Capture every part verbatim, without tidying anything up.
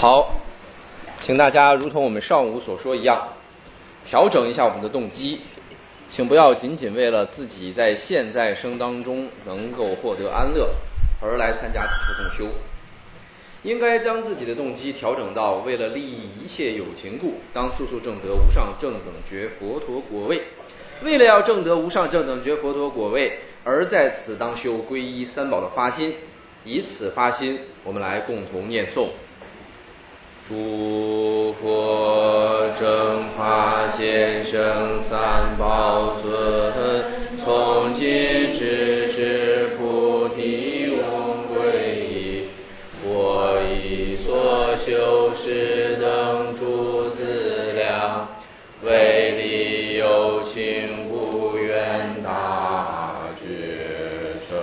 好，请大家如同我们上午所说一样，调整一下我们的动机，请不要仅仅为了自己在现在生当中能够获得安乐而来参加此次共修，应该将自己的动机调整到为了利益一切有情故，当速速证得无上正等觉佛陀果位，为了要证得无上正等觉佛陀果位而在此当修皈依三宝的发心。以此发心，我们来共同念诵：诸佛正法现生三宝尊，从今直至菩提永归依。我以所修持等诸资粮，为利有情无愿大觉成。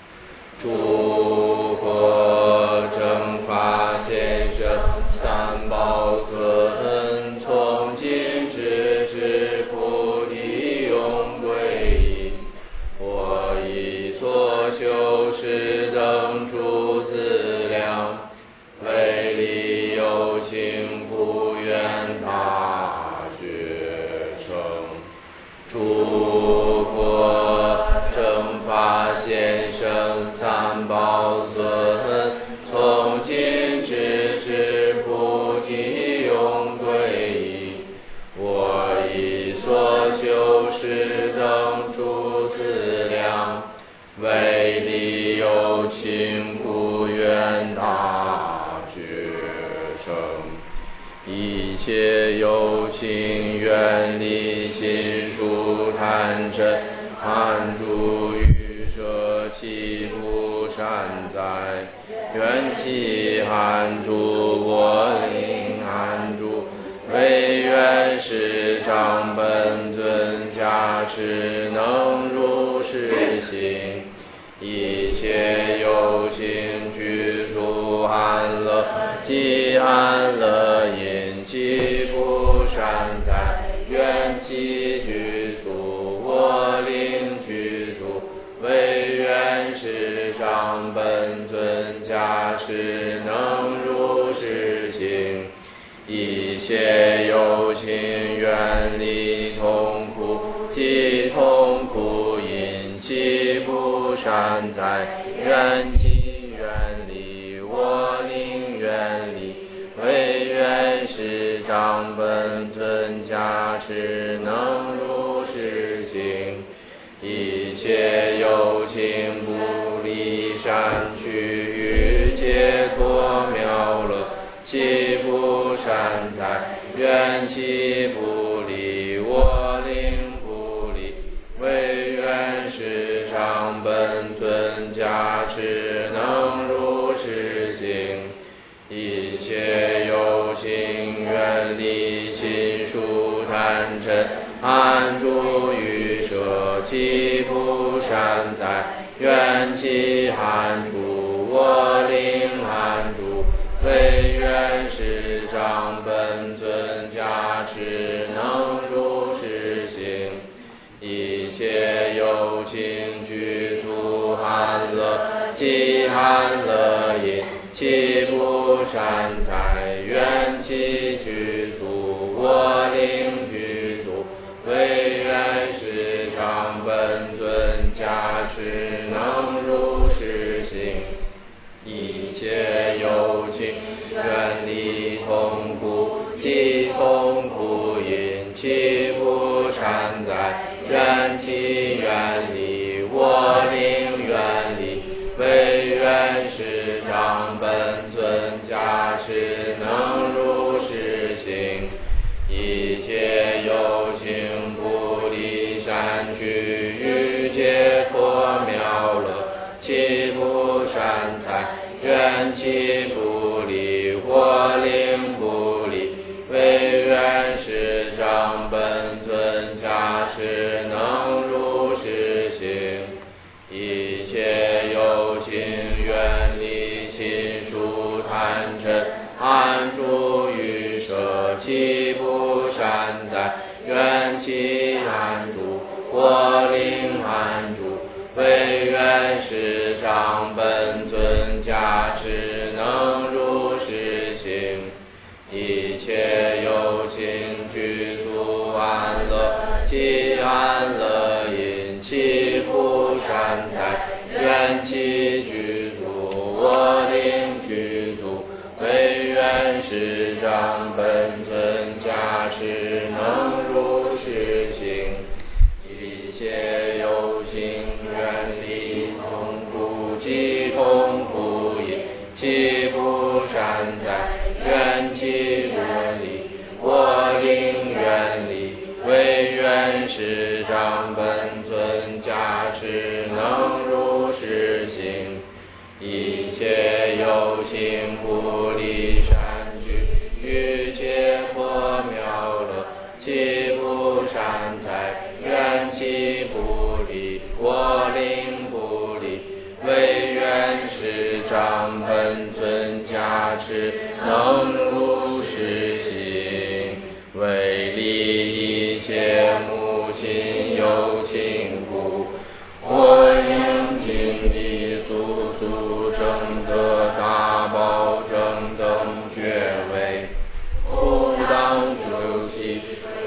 诸佛正法现生三宝尊，从今直至菩提永归依。我以所修持等诸资粮，为利有情不愿大觉成。诸佛正法现生三宝尊，从今直至菩提永归依。我以所修持等诸资粮，为利有情不愿大觉成。一切有情愿离心术贪嗔含诸欲舍弃不善哉，愿其含诸我灵含诸，唯愿是长本尊加持能如是行。一切有情具足安乐，即安乐因其不善哉，愿其具足我灵具足，唯愿是长本尊加持能如是行。一切有情远离痛苦，即痛苦因其不善哉，愿其远离我灵远离，唯愿是长本尊加持能如是行。一切有情不离善趣欲解脱妙乐，其不善哉，愿其不离我灵不离，唯愿是长本尊加持能如是行。一切有情远离亲疏贪嗔含诸欲舍，其不善哉，愿其含诸我灵含诸，唯愿是长本尊加持能如是行。一切有情具足安乐，即安乐因其不善哉，愿其具足我灵具足，唯愿是长本尊加持能如是行。一切有情远离痛苦，即痛苦因其不善哉，愿其远离我灵远离，唯愿是长本尊加持能如是行。一切有情不离善趣欲解脱妙乐，其不善哉，愿其不离我灵不离，唯愿是长本尊加持能如是行。一切有情远离亲疏贪嗔含诸欲舍，其不善哉，愿其含诸我灵含诸，唯愿是长本尊加持能如是行。 一切有情具足安乐，其安乐因其不善财，愿其具足，我灵具足，唯愿师长本尊加持，能如是行。一切有情愿力从不及同不异，其不善财，愿其远离，我灵远离，唯愿师长本尊加持，能如是行。一切有情不离善举，欲切佛妙乐，其不善财，愿其不离，我灵不离，唯愿师长本尊加持，能如是行。为利一切母亲有情故，我应尽力速速正得大宝正等觉位，不当究其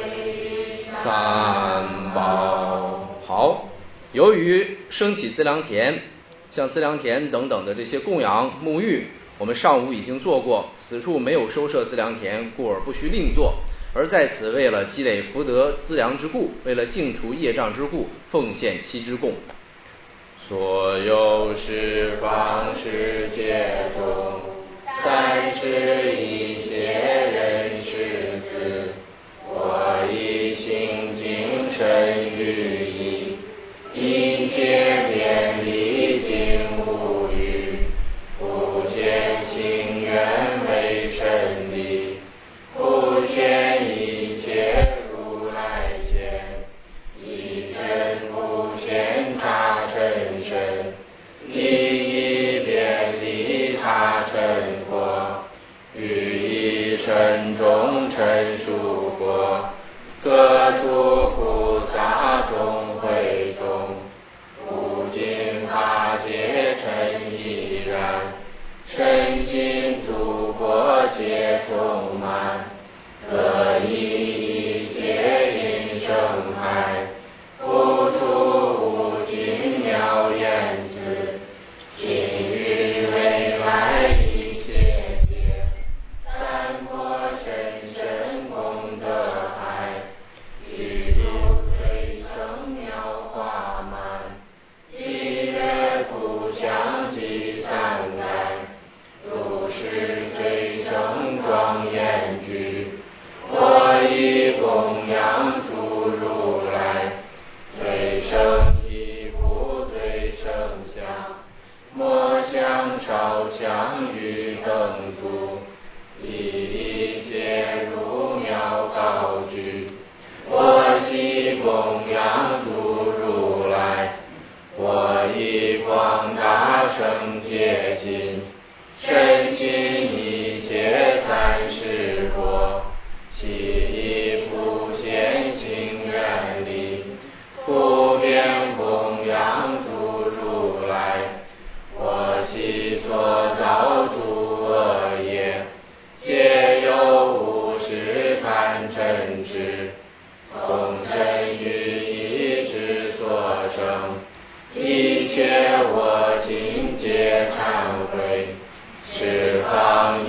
三宝。好，由于升起资粮田，像资粮田等等的这些供养沐浴，我们上午已经做过，此处没有收摄资粮田，故而不需另做。而在此为了积累福德资粮之故，为了净除业障之故，奉献七支供。所有十方世界中，三世一切人世子，我以清净身语意，一切遍礼尽无余，不见情愿为神力，不见一切如来前，一真不见他真身，一一遍礼他真佛，于一身中陈述佛，各处菩萨众会中，不尽法界尘依然，身心诸国皆充满，各以一切因生海，不出无尽妙言辞，今于未来一切界，三波深深功德海，具有最胜妙华满，一月故乡即三代，如是最胜庄严具，我以供养诸如来，最胜衣服最胜香，莫相少强于等诸，以一切如妙高举，我悉供养诸如来，我以广大圣洁尽，身心一切三世国，其以不现行愿力，不变供养诸如来，我悉所造诸恶业，皆由无始堪嗔痴，从身语意之所生，一切我今皆忏悔，十方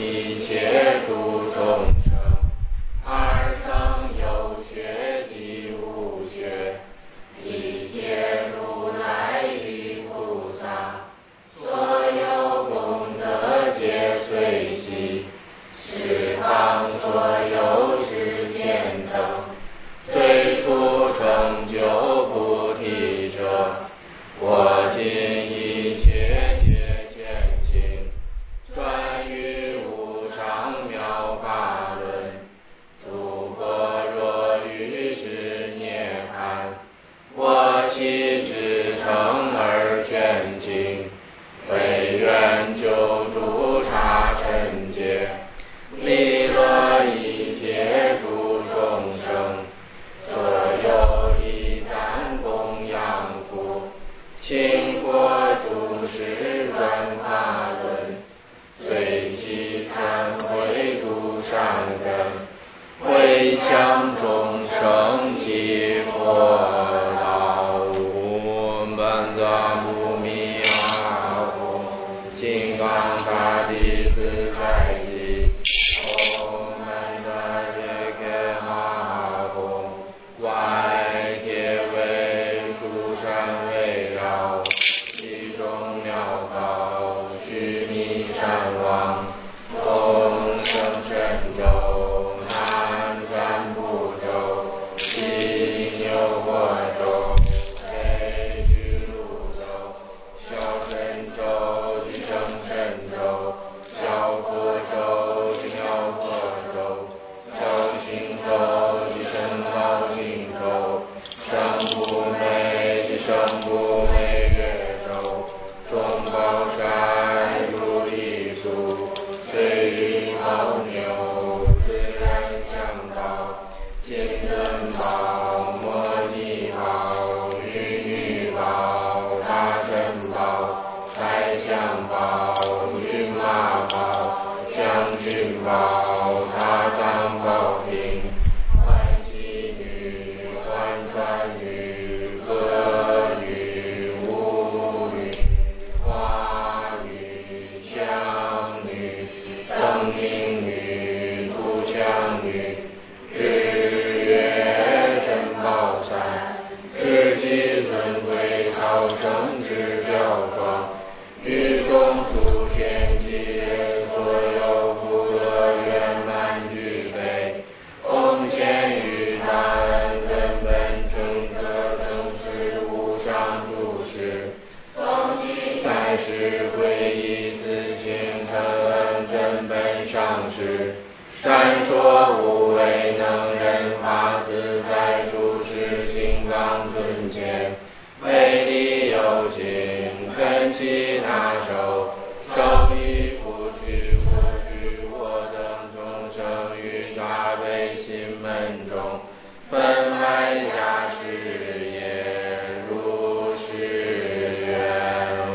善根，回向众生及佛道。本尊不迷阿吽，金刚大帝自在即。唵本尊瑞克阿吽，外铁为诸山围绕，其中妙道，须弥山王。东胜神州，南瞻部洲，西牛贺洲，北俱泸州，小神州及胜神州，小佛州及妙佛州，小行州及甚高行州，胜不美及胜不美月州，中宝山如意树，水云牦牛，自然向导，金轮宝，摩尼宝，玉女宝，大神宝，太香宝，骏马宝，将军宝，大藏宝瓶，欢喜女，欢川女，歌女，舞女，花女，香女，灯明女，土墙女，日月珍宝山，世纪尊贵超生之表状，于众诸天及人所有福乐圆满具备，奉献于大恩根本正德正实无上诸事，奉其三世皈依自性承恩根本上师，善说无为能人法自在住持金刚尊前，美丽有情根器拿手，手以不去我具我等众生于大悲心门中，分外加事业如是愿。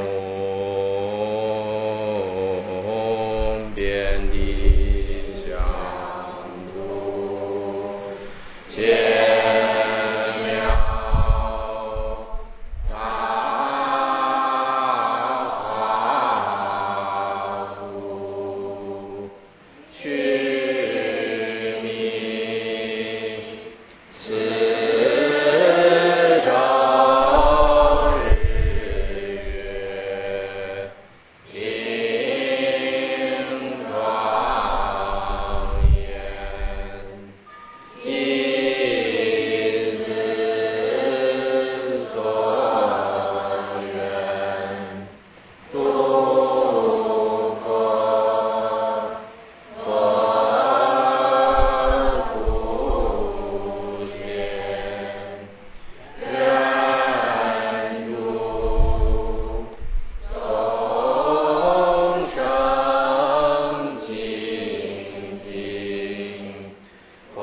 唵遍地香烛，千妙大华福，须弥四周日月，应庄严，一子所愿，诸佛佛普贤，愿诸众生精进，佛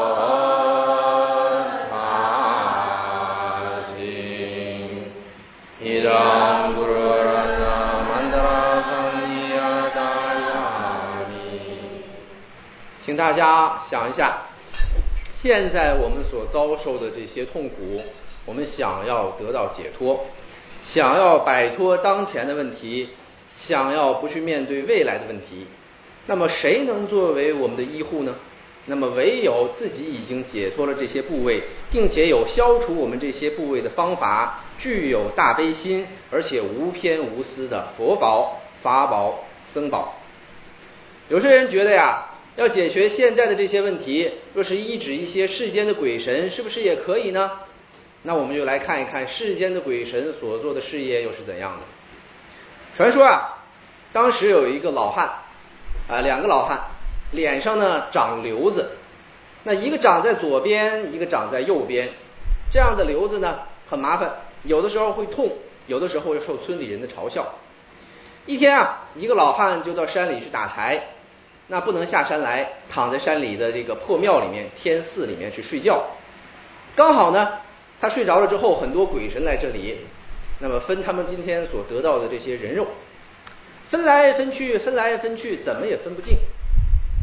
法行，一当古罗人那曼达拉桑尼亚达亚米。请大家想一下，现在我们所遭受的这些痛苦，我们想要得到解脱，想要摆脱当前的问题，想要不去面对未来的问题，那么谁能作为我们的医护呢？那么唯有自己已经解脱了这些部位，并且有消除我们这些部位的方法，具有大悲心，而且无偏无私的佛宝、法宝、僧宝。有些人觉得呀，要解决现在的这些问题，若是医治一些世间的鬼神，是不是也可以呢？那我们就来看一看世间的鬼神所做的事业又是怎样的。传说啊，当时有一个老汉啊，两个老汉，脸上呢长瘤子，那一个长在左边，一个长在右边，这样的瘤子呢很麻烦，有的时候会痛，有的时候又受村里人的嘲笑。一天啊，一个老汉就到山里去打柴，那不能下山来，躺在山里的这个破庙里面、天寺里面去睡觉。刚好呢，他睡着了之后，很多鬼神来这里，那么分他们今天所得到的这些人肉，分来分去，分来分去，怎么也分不尽。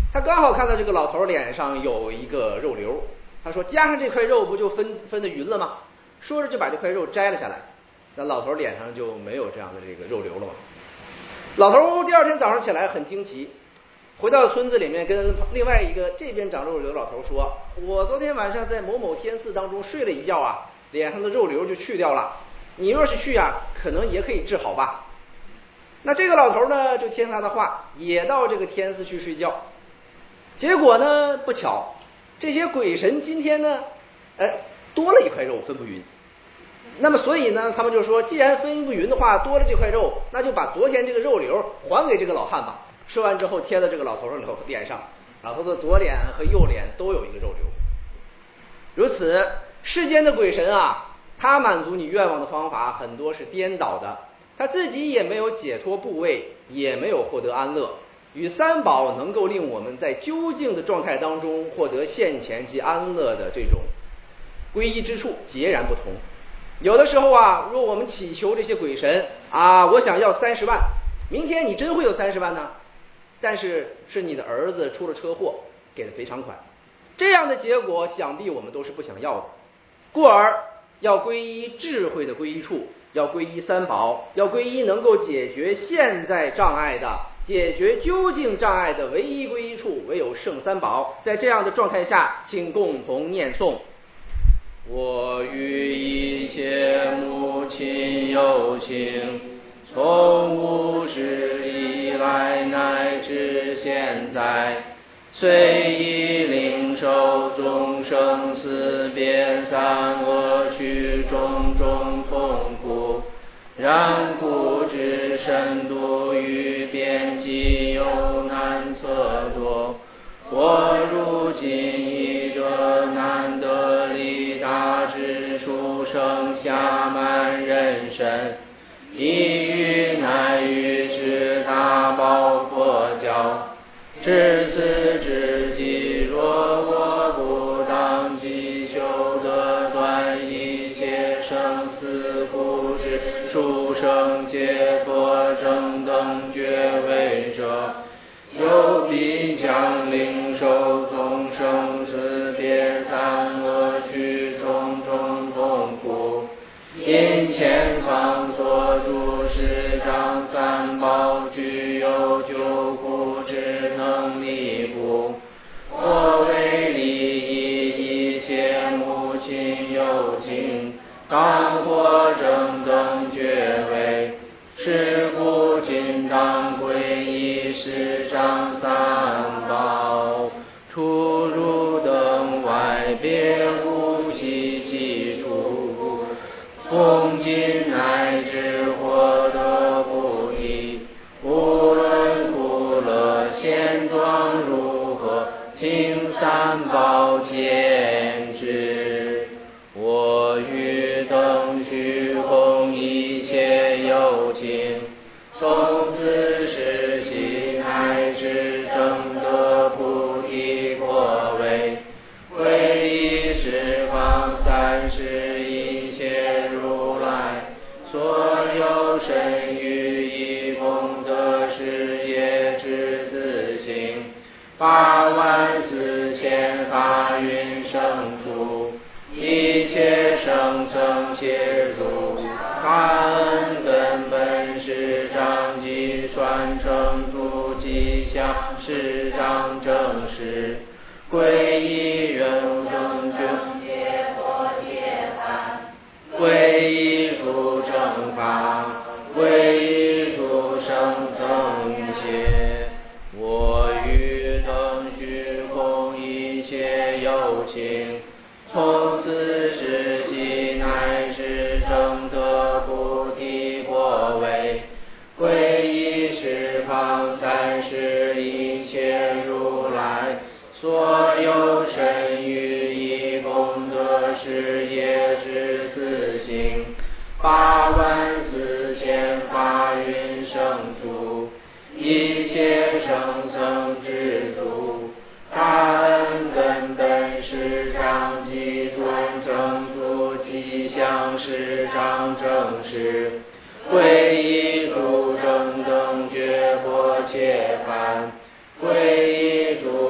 他刚好看到这个老头脸上有一个肉瘤，他说加上这块肉不就分分得匀了吗？说着就把这块肉摘了下来，那老头脸上就没有这样的这个肉瘤了嘛。老头第二天早上起来很惊奇，回到村子里面跟另外一个这边长肉瘤的老头说，我昨天晚上在某某天寺当中睡了一觉啊，脸上的肉瘤就去掉了，你若是去啊，可能也可以治好吧。那这个老头呢就听他的话，也到这个天寺去睡觉。结果呢不巧，这些鬼神今天呢哎多了一块肉分不匀。那么所以呢他们就说，既然分不匀的话，多了这块肉，那就把昨天这个肉瘤还给这个老汉吧。说完之后贴到这个老头上脸上，老头的左脸和右脸都有一个肉瘤。如此世间的鬼神啊，他满足你愿望的方法很多是颠倒的，他自己也没有解脱部位，也没有获得安乐，与三宝能够令我们在究竟的状态当中获得现前及安乐的这种皈依之处截然不同。有的时候啊，若我们祈求这些鬼神啊，我想要三十万，明天你真会有三十万呢？但是是你的儿子出了车祸，给了赔偿款，这样的结果想必我们都是不想要的。故而要皈依智慧的皈依处，要皈依三宝，要皈依能够解决现在障碍的、解决究竟障碍的唯一皈依处，唯有圣三宝。在这样的状态下，请共同念诵： 我与一切母亲有情，从无始以来乃至现在，虽已领受众生死别三恶趣种种痛苦，然故知深度与边际有难测度。我如今以这难得利大智殊胜暇满人身，意欲乃于至大宝佛教。至此之际，若我不当即修得断一切生死苦之殊胜解脱正等觉位者，有必将领受众生死别三恶趣种种痛苦，因前方所著十章三宝具有救苦之能力故，我为利益一切母亲有情，当获正等觉位，是故今当皈依十章三宝，出入等外别无希迹处，从今乃至获得不异，无论苦乐现状如何，请三宝见之。我欲等虚空一切有情，从此时起乃至证得菩提果位，皈依十方三世一切如来所有身语意功德事业之自性，八万四千法云生出，一切生生切入，感恩根本十章计算成住吉祥十章正实，皈依人生正觉佛涅槃，皈依诸正法，皈依诸圣僧伽。我欲等虚空一切有情，从此时起乃至证得菩提果位，皈依十方三世一切如来所有身语意功德事业之自性，八万四千法云生出，一切生生之主，大恩根本十章计转正住吉祥十章正实，皈依诸正等觉波切梵，皈依诸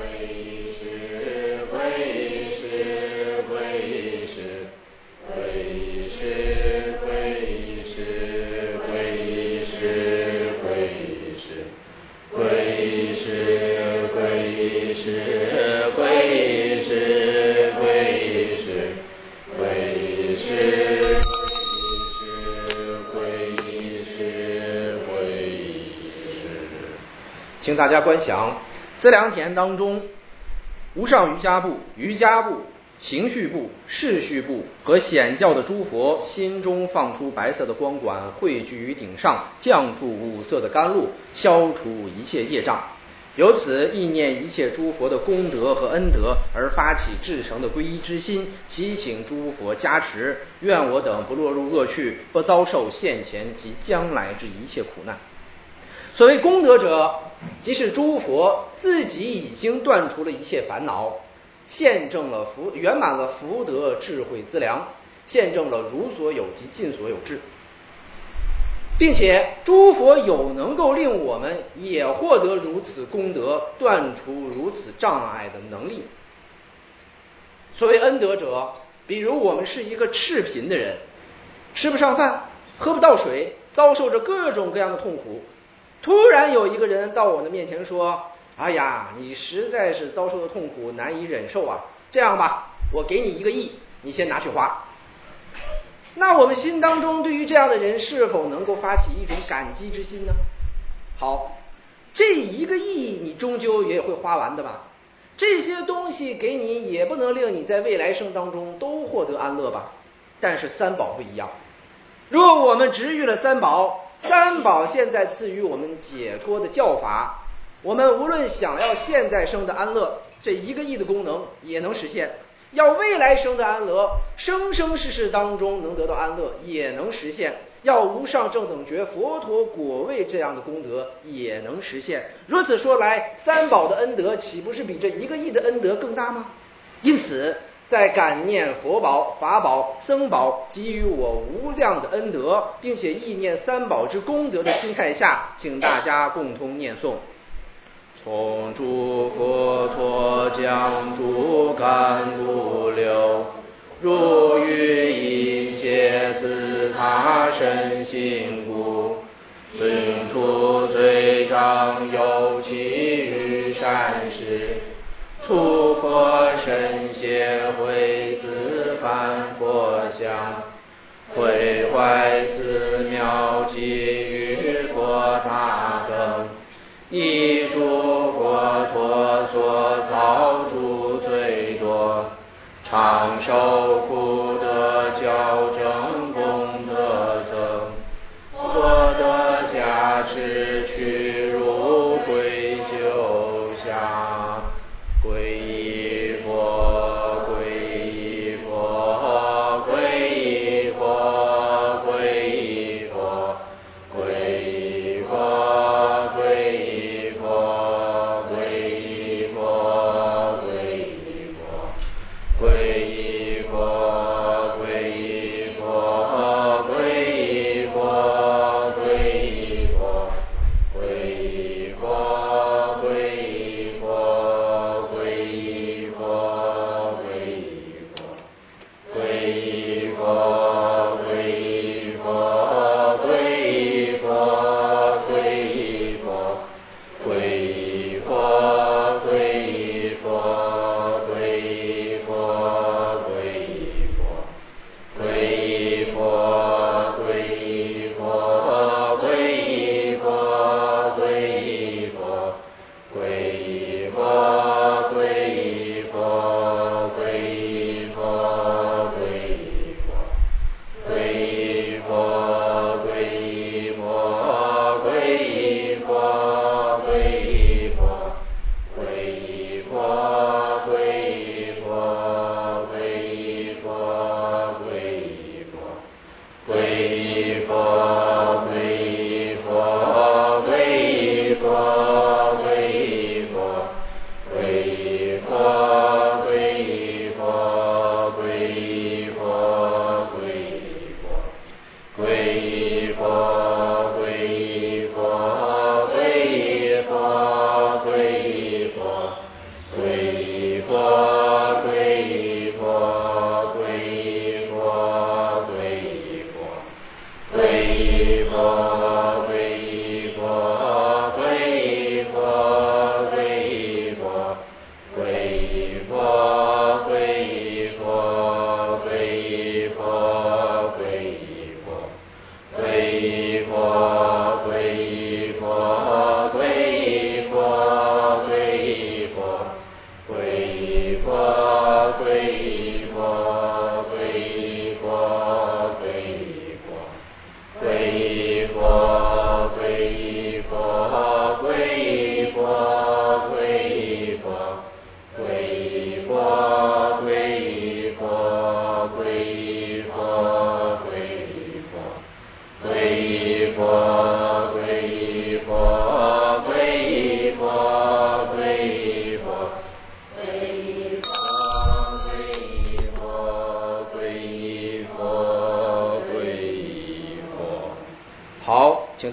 请大家观想，资粮田当中，无上瑜伽部、瑜伽部、行序部、视序部和显教的诸佛心中放出白色的光管，汇聚于顶上，降注五色的甘露，消除一切业障。由此意念一切诸佛的功德和恩德，而发起至诚的皈依之心，祈请诸佛加持，愿我等不落入恶趣，不遭受现前及将来之一切苦难。所谓功德者，即是诸佛自己已经断除了一切烦恼，现证了福，圆满了福德智慧资粮，现证了如所有及尽所有智，并且诸佛有能够令我们也获得如此功德，断除如此障碍的能力。所谓恩德者，比如我们是一个赤贫的人，吃不上饭，喝不到水，遭受着各种各样的痛苦，突然有一个人到我的面前说，哎呀，你实在是遭受的痛苦难以忍受啊，这样吧，我给你一个亿，你先拿去花。那我们心当中对于这样的人是否能够发起一种感激之心呢？好，这一个亿你终究也会花完的吧，这些东西给你也不能令你在未来生当中都获得安乐吧。但是三宝不一样，若我们执遇了三宝，三宝现在赐予我们解脱的教法，我们无论想要现在生的安乐，这一个亿的功能也能实现，要未来生的安乐，生生世世当中能得到安乐也能实现，要无上正等觉佛陀果位这样的功德也能实现。如此说来，三宝的恩德岂不是比这一个亿的恩德更大吗？因此在感念佛宝、法宝、僧宝给予我无量的恩德，并且意念三宝之功德的心态下，请大家共同念诵。从诸佛陀将诸甘露流，入于一切自他身心故，顿除罪障有其余善事，出佛身协会自返佛相，毁坏寺庙及于佛塔等，以诸佛陀所造诸罪多，长寿福德校正功德增，获得加持去入归咎下，皈依佛，皈依佛，皈依佛，皈依佛，皈依佛，皈依佛。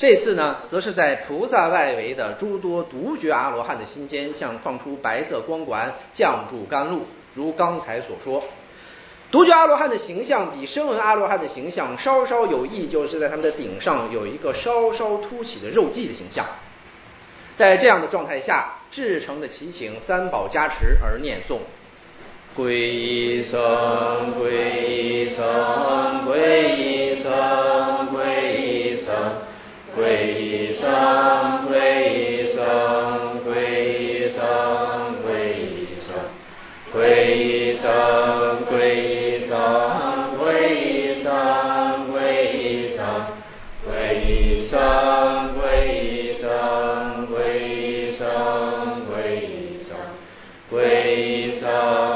这次呢，则是在菩萨外围的诸多独觉阿罗汉的心间，像放出白色光管，降注甘露。如刚才所说，独觉阿罗汉的形象比声闻阿罗汉的形象稍稍有异，就是在他们的顶上有一个稍稍凸起的肉髻的形象。在这样的状态下，至诚的祈请三宝加持而念诵。 皈依僧，皈依僧，皈依僧，皈依僧，皈依僧，皈依僧，皈依僧，皈依僧，皈依僧，皈依僧，皈依僧，皈依僧，皈依僧，皈依僧，皈依僧，皈依僧，皈依僧。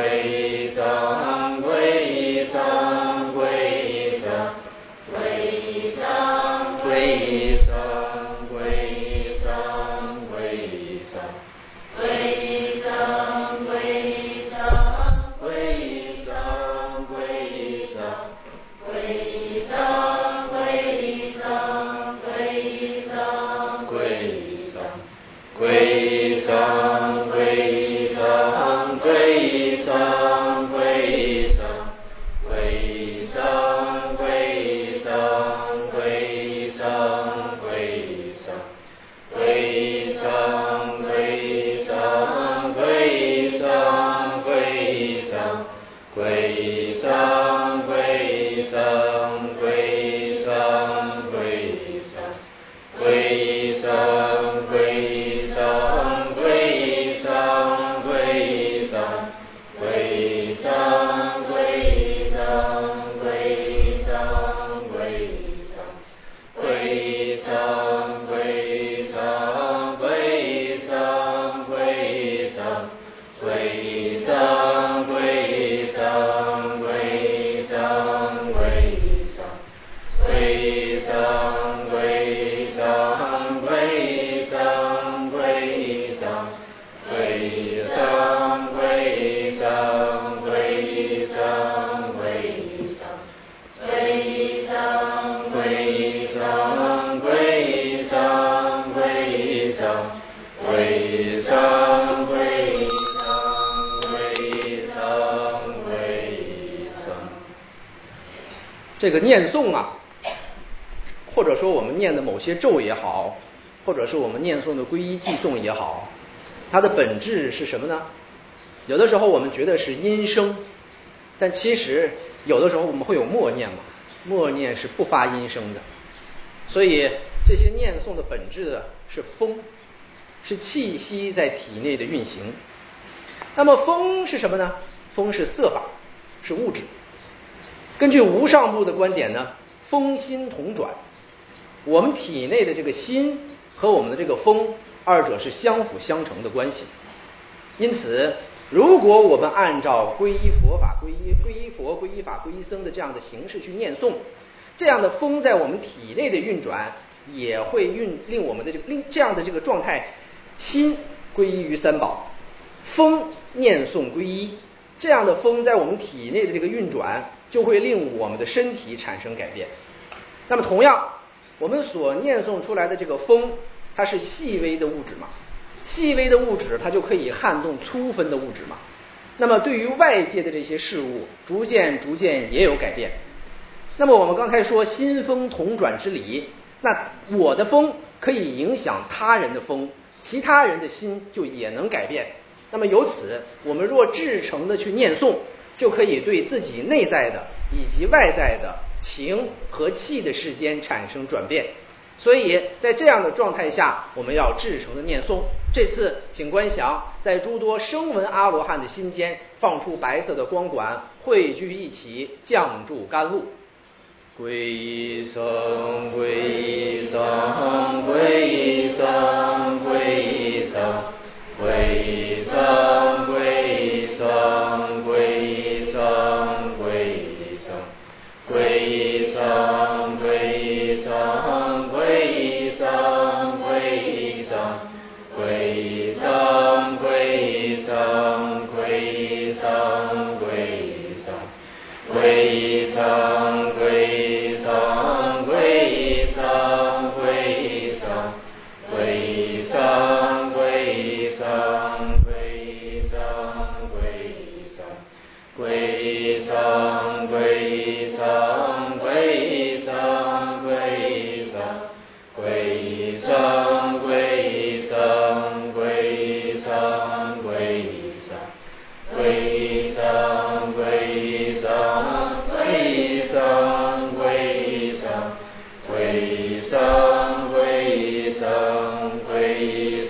这个念诵啊，或者说我们念的某些咒也好，或者是我们念诵的皈依偈颂也好，它的本质是什么呢？有的时候我们觉得是音声，但其实有的时候我们会有默念嘛，默念是不发音声的。所以这些念诵的本质是风，是气息在体内的运行。那么风是什么呢？风是色法，是物质。根据无上部的观点呢，风心同转，我们体内的这个心和我们的这个风，二者是相辅相成的关系。因此，如果我们按照皈依佛法、皈依皈依佛、皈依法、皈依僧的这样的形式去念诵，这样的风在我们体内的运转，也会运令我们的这个令这样的这个状态，心皈依于三宝，风念诵皈依，这样的风在我们体内的这个运转，就会令我们的身体产生改变。那么同样，我们所念诵出来的这个风，它是细微的物质嘛，细微的物质它就可以撼动粗分的物质嘛。那么对于外界的这些事物，逐渐逐渐也有改变。那么我们刚才说心风同转之理，那我的风可以影响他人的风，其他人的心就也能改变。那么由此，我们若至诚的去念诵，就可以对自己内在的以及外在的情和气的世间产生转变。所以在这样的状态下，我们要至诚的念诵。这次请观想，在诸多声闻阿罗汉的心间放出白色的光管，汇聚一起，降注甘露。 皈依僧，皈依僧，皈依僧，皈依僧，皈依僧，皈依僧，皈依僧，皈依僧，皈依僧，皈依僧，皈依僧，皈依僧，皈依僧，皈依僧，皈依僧，皈依僧，皈依僧，皈依僧，皈依僧，皈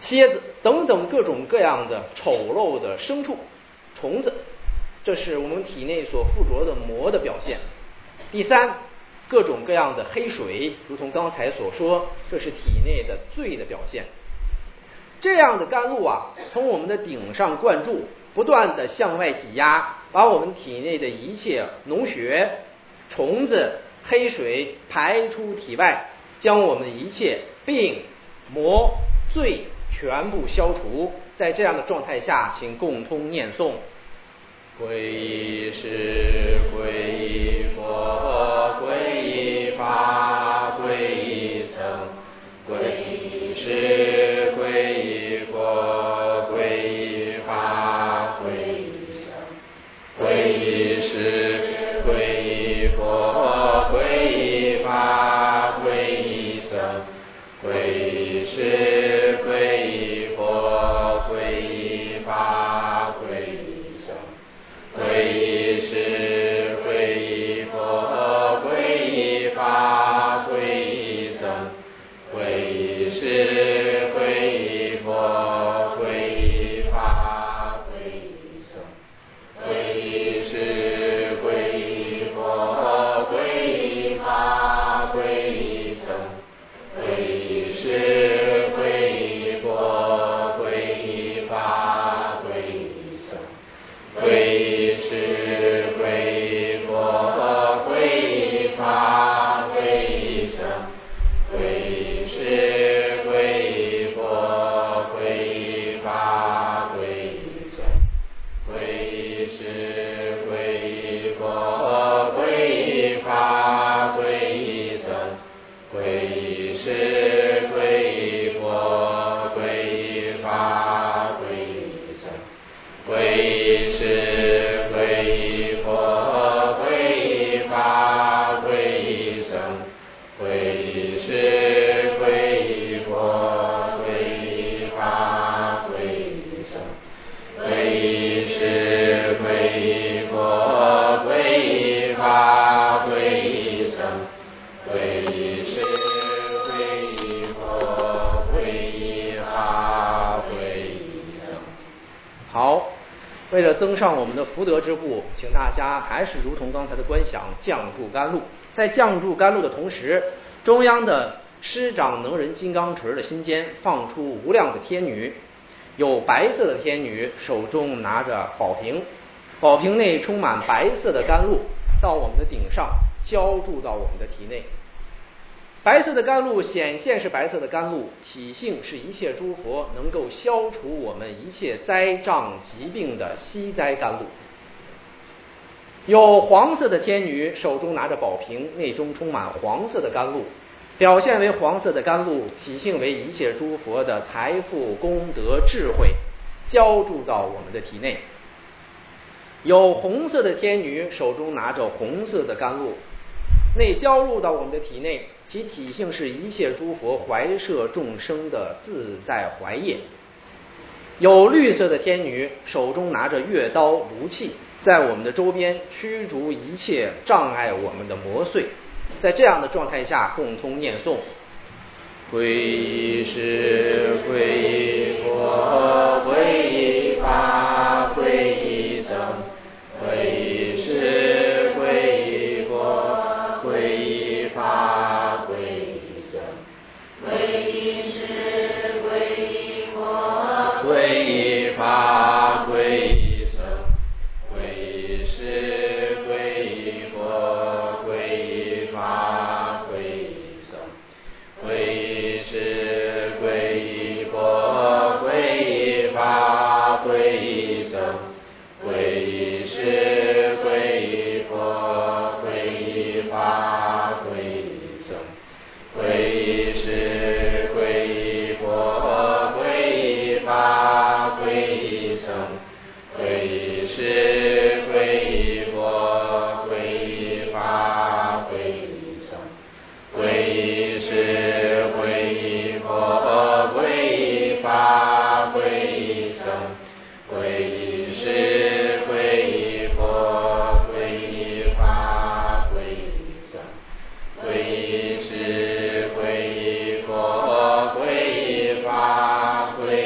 蝎子等等各种各样的丑陋的牲畜、虫子，这是我们体内所附着的魔的表现。第三，各种各样的黑水，如同刚才所说，这是体内的罪的表现。这样的甘露啊，从我们的顶上灌注，不断的向外挤压，把我们体内的一切脓血、虫子、黑水排出体外，将我们的一切病、魔、罪全部消除。在这样的状态下，请共同念诵： 皈依师，皈依佛，皈依法，皈依僧，皈依师，皈依佛，皈依法，皈依僧，皈依师，皈依佛，皈依法，皈依僧，皈依师，皈依佛，皈依法，皈依僧，皈依师，皈依佛，皈依法，皈依僧，皈依师，皈依佛，皈依法，皈依僧，皈依师，皈依佛，皈依法，皈依僧，皈依师，皈依佛，皈依法，皈依僧，皈依师，皈依佛，皈依法，皈依僧，皈依师，皈依佛，皈依法，皈依僧，皈依师，皈依佛，皈依法，皈依僧，皈依师，皈依佛，皈依法，皈依僧，皈依师，皈依佛，皈依法，皈依僧，皈依师，皈依佛，皈依法，皈依僧，皈依师，皈依佛，皈依法，皈依僧，皈依师，皈依佛，皈依法，皈依僧。 好，为了增上我们的福德之故，请大家还是如同刚才的观想，降注甘露。在降注甘露的同时，中央的师长能人金刚锤的心间放出无量的天女，有白色的天女手中拿着宝瓶，宝瓶内充满白色的甘露，到我们的顶上浇注到我们的体内。白色的甘露显现是白色的甘露，体性是一切诸佛能够消除我们一切灾障疾病的息灾甘露。有黄色的天女手中拿着宝瓶，内中充满黄色的甘露，表现为黄色的甘露，体性为一切诸佛的财富、功德、智慧，浇注到我们的体内。有红色的天女手中拿着红色的甘露，内浇入到我们的体内，其体性是一切诸佛怀摄众生的自在怀业。有绿色的天女手中拿着月刀炉器，在我们的周边驱逐一切障碍我们的魔祟。在这样的状态下，共同念诵： 皈依师，皈依佛，皈依法，皈依僧，皈依师，皈依佛，皈依法，皈依僧，皈依师，皈依佛，皈依法，皈依僧，皈依师，皈依佛，皈依法，皈依僧，皈依师，皈依佛，皈依法，皈依僧，皈依师，皈依佛，皈依法，皈依僧，皈依师，皈依佛，皈依法，皈依僧，皈依师，皈依佛，皈依法，皈依僧，皈依师，皈依佛，皈依法，皈依僧，皈依师，皈依佛，皈依法，皈依僧，皈依师，皈依佛，皈依法，皈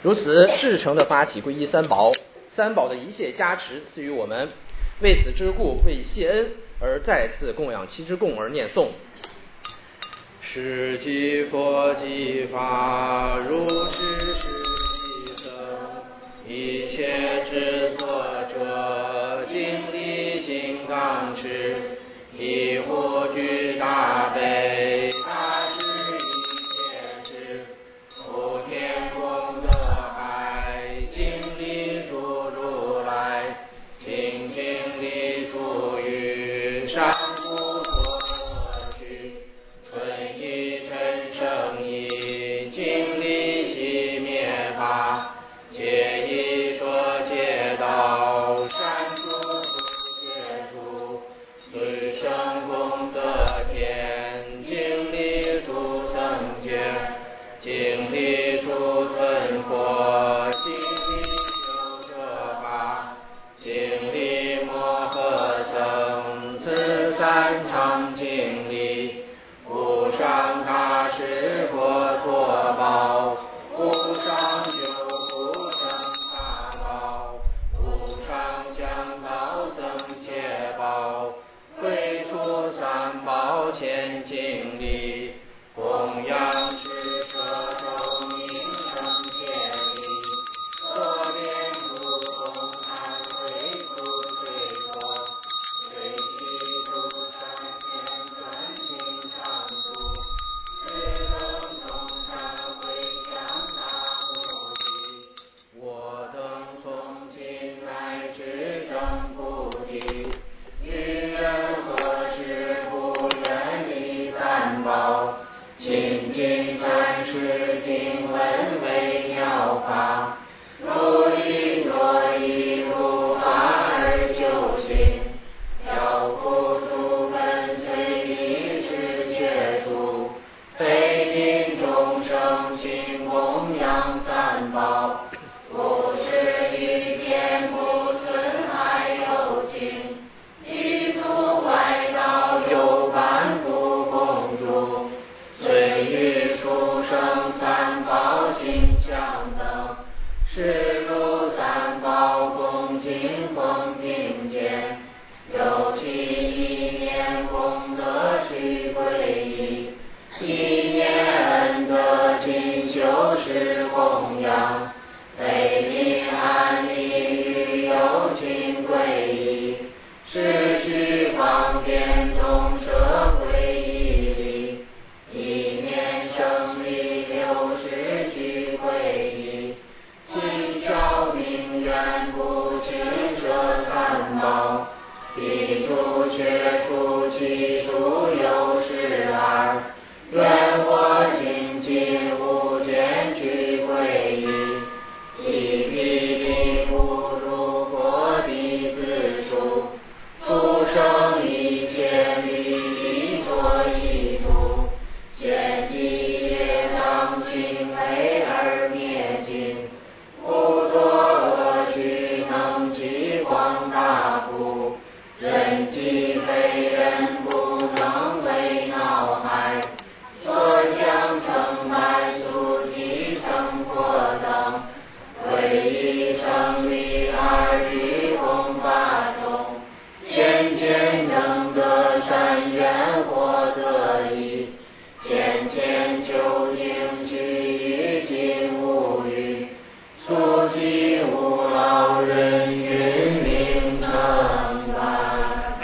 如此至诚的发起皈依三宝，三宝的一切加持赐予我们，为此之故，为谢恩而再次供养七支供而念诵。 是即佛即法，如是是即僧，一切之作者，经历金刚持，一呼具大悲，大士一切智，普天功德海，经历诸如来，清净力诸于上古佛所具，纯一真圣意，经历其灭法，皆以说戒道，善诸不戒除，随生功德天，经历诸僧觉，经历诸尊佛，经历修者法，经历摩诃僧，此三常经历，无上大士佛所报，无上修无上法宝，无上香道僧伽宝，会出三宝前经历，供养施舍周名声戒力，所念诸功忏悔诸罪过，随其诸善根专心常住，自等众忏悔向大菩提，我等从今乃至证菩提，于任何时不远离三宝，亲近禅师听闻微妙法，如理若一如法而究竟，了悟诸根随理是觉处，悲悯众生心供养三宝，不是一点不损害有情，一诸外道有半不共住，虽与诸生三宝心相等，是如三宝共敬奉并肩，有其一念功德须皈依，一念恩德尽修是供养，悲悯安利与有情皈依，是须方便众舍皈依礼，一念胜利六时须皈依，心小明愿不轻舍三宝，彼诸却出其数有十二，愿我精进无间具皈依，一比比不如佛弟子数，出生一切利益所依图，现即业当行为而灭尽，不多恶趣能积广大福，人即非人不能为恼害，所将成满速即成佛等，唯一成立而于共法中，渐渐能得善缘获得益，渐渐究竟须于尽无余，速即无老人云明成败。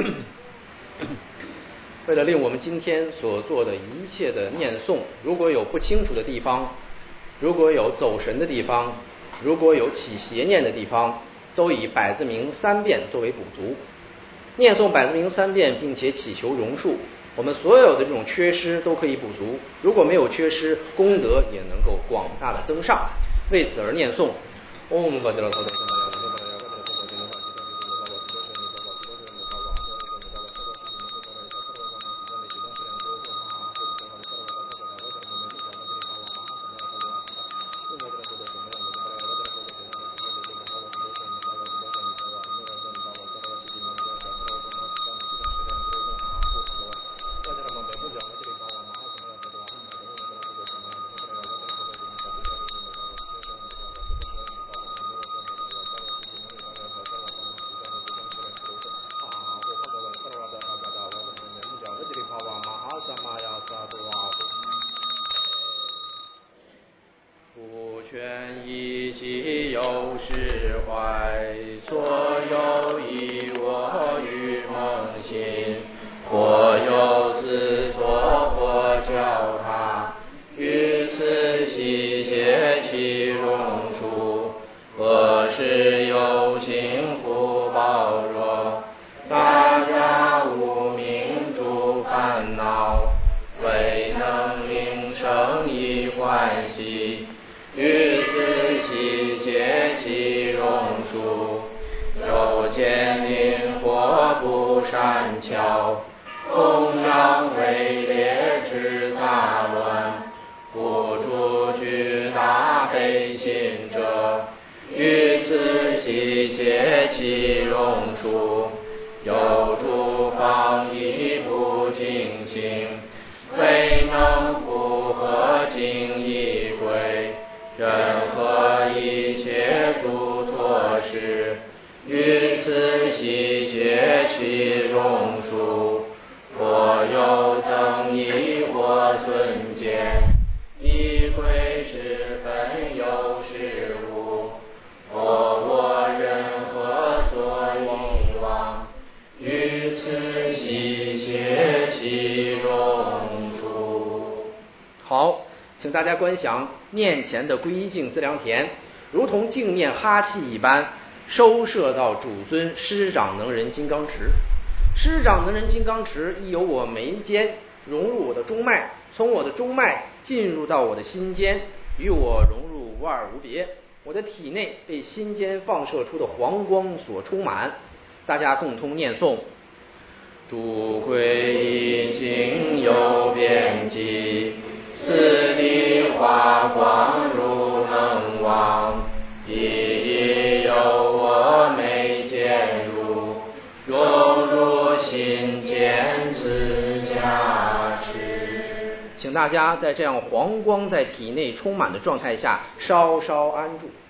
为了令我们今天所做的一切的念诵，如果有不清楚的地方，如果有走神的地方，如果有起邪念的地方，都以百字明三遍作为补足。念诵百字明三遍，并且祈求榕树，我们所有的这种缺失都可以补足。如果没有缺失，功德也能够广大的增上。为此而念诵。嗡巴吉拉萨多全一己有释怀，所有以我于梦心，或有自作，或教他，于此悉皆其荣属。何时有情福报若，大家无明诸烦恼，未能令生以欢喜，于此悉皆其荣属。有见灵或不善巧，供养为劣之杂乱，不住具大悲心者，于此悉皆其荣属。有诸方亦不净行，未能符合经义规，任何一切诸错事，于此悉皆其荣属。或有增益或损减，义规之本有事物，或我任何所遗忘，于此悉皆其荣属。 好，请大家观想面前的皈依境资粮田，如同镜面哈气一般，收摄到主尊师长能人金刚持。师长能人金刚持亦由我眉间融入我的中脉，从我的中脉进入到我的心间，与我融入无二无别。我的体内被心间放射出的黄光所充满。大家共同念诵： 诸皈依境有边际，此地华光如能忘，一一有我眉间入，融入心间自加持。 请大家在这样黄光在体内充满的状态下稍稍安住。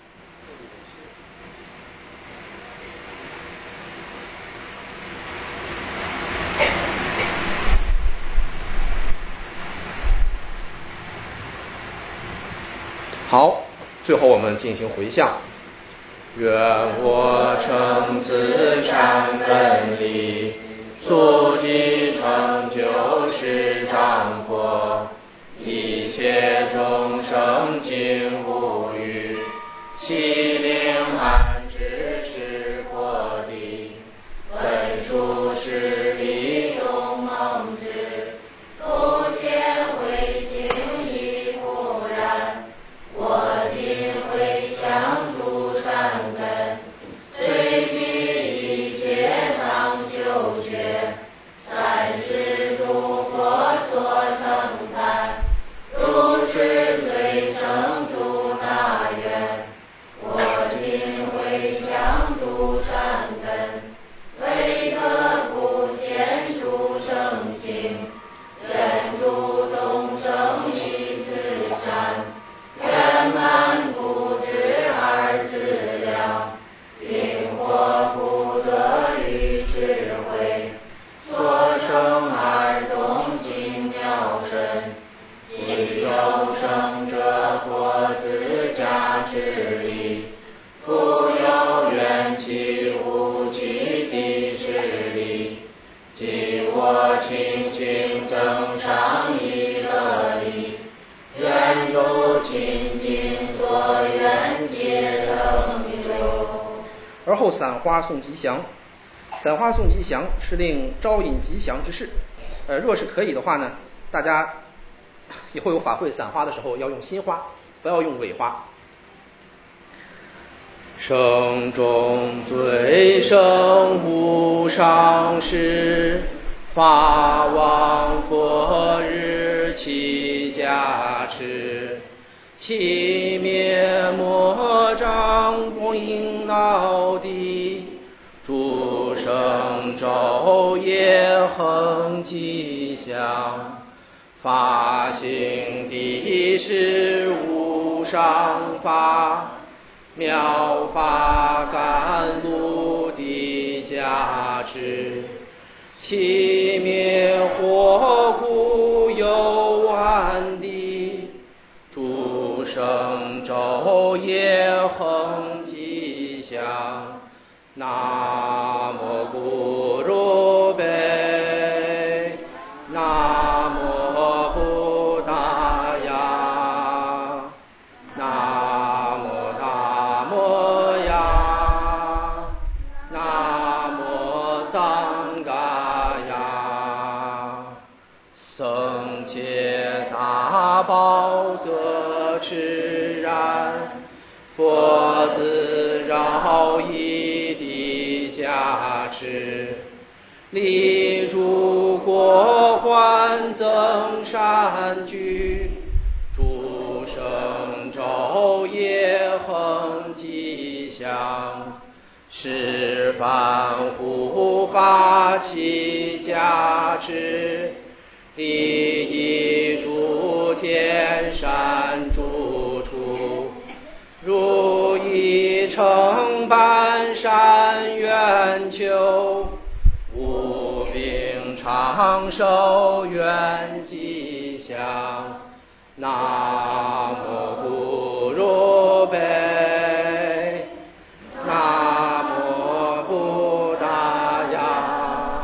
好，最后我们进行回向。 愿我成此善根力，速即成就师长佛，一切众生尽无余，其灵安知持佛地，本处是理众梦之，不见慧性亦不然。我今回向诸善根，虽具一切常修学，善是诸佛所称赞，如是最胜诸大愿。我今回向诸善根，为得不见诸圣行，愿诸众生以自善，圆满不知而自量，并获福德与智慧，所生而动静妙深，其有生者佛自加持力，复有缘起无其地势力，即我清净增上一乐力，愿有清净所愿皆成就。 而后散花送吉祥，散花送吉祥是令招引吉祥之事。呃，若是可以的话呢，大家以后有法会散花的时候要用新花，不要用尾花。 生中最胜无上士，法王佛日其加持，其灭魔障光影闹地，诸生昼夜恒吉祥，法性地是无上法，妙法甘露的加持，其灭火苦有万地，诸生咒业恒吉祥。南无咕噜贝，南无布达雅，南无达摩呀，南无桑嘎呀。僧伽大宝德持然，佛子饶益的加持，力诸国患增善聚，诸生昼夜恒吉祥。十方护法齐加持，利益诸天善诸处，如意承办善愿求，无病长寿愿吉祥。南无咕噜贝，南无布达雅，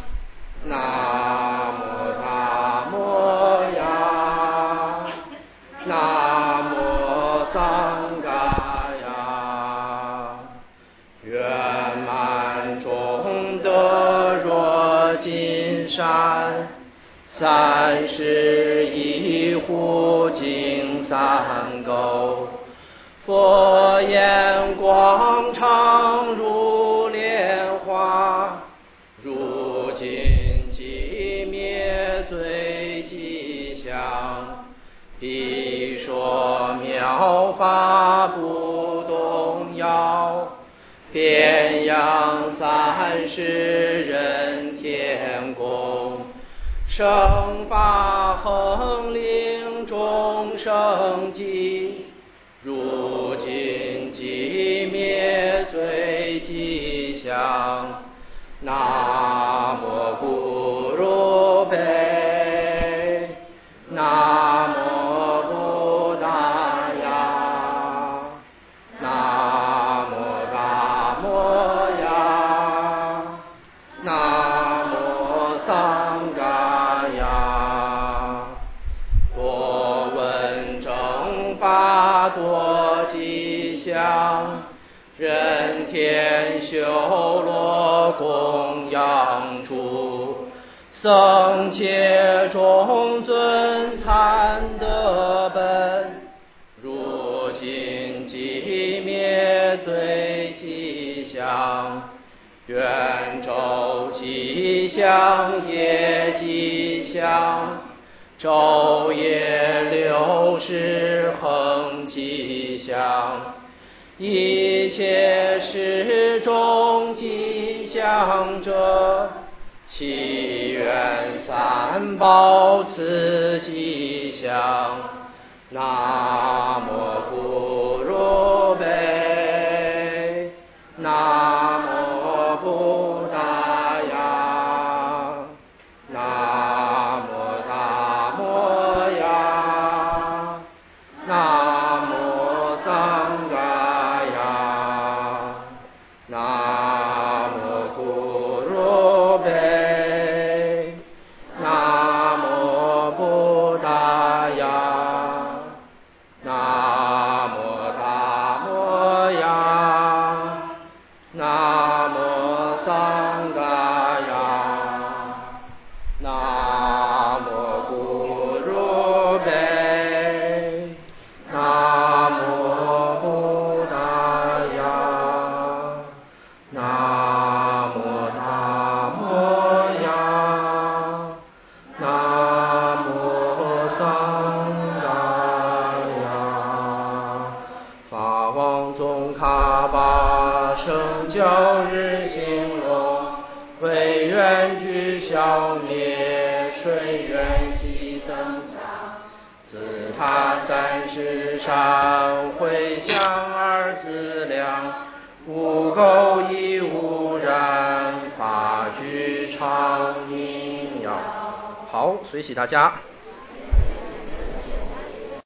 南无达摩呀，南无桑嘎呀。圆满中德若金山，三世一护净三垢，佛言光常如莲花，如今寂灭最吉祥。必说妙法不动摇，遍扬三世人天宫，生法恒令众生吉，如今寂灭最吉祥。南无咕噜贝，南无布达雅，南无达摩呀，南无桑嘎呀。多闻正法多吉祥，人天修罗供养处，僧伽众尊参德本，如今寂灭最吉祥。愿周吉祥业吉祥，昼夜六时恒吉祥。一切事中吉祥者，祈愿三宝赐吉祥。南无咕噜贝，南无布达雅，南无达摩呀，南无桑嘎呀。南无咕噜贝，南无布达雅，南无达摩呀，南无桑嘎呀。南无咕噜贝，南无布达雅，南无达摩呀，南无桑嘎呀。法王宗喀巴圣教日兴隆，唯愿具消灭，谁愿悉增长。自他三世善回向而自量，无垢亦无染，法具常明耀。好，随喜大家。